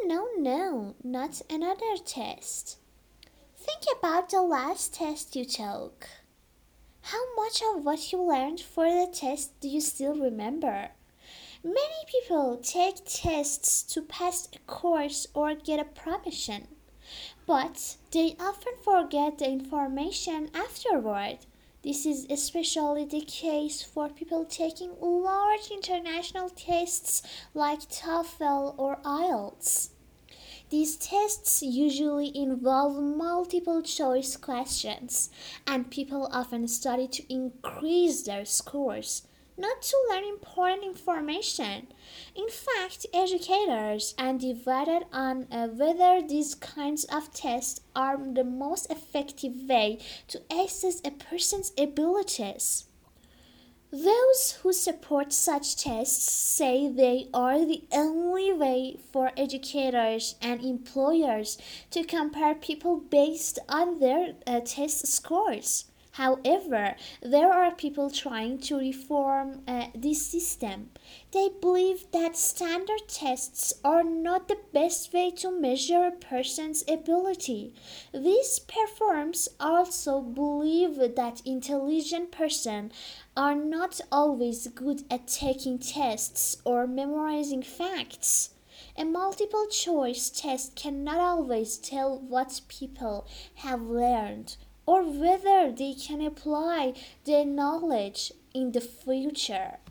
no, not another test. Think about the last test you took. How much of what you learned for the test do you still remember? Many people take tests to pass a course or get a promotion, but they often forget the information afterward. This is especially the case for people taking large international tests like TOEFL or IELTS. These tests usually involve multiple choice questions, and people often study to increase their scores, not to learn important information. In fact, educators are divided on whether these kinds of tests are the most effective way to assess a person's abilities. Those who support such tests say they are the only way for educators and employers to compare people based on their test scores. However, there are people trying to reform this system. They believe that standard tests are not the best way to measure a person's ability. These performers also believe that intelligent persons are not always good at taking tests or memorizing facts. A multiple choice test cannot always tell what people have learned or whether they can apply their knowledge in the future.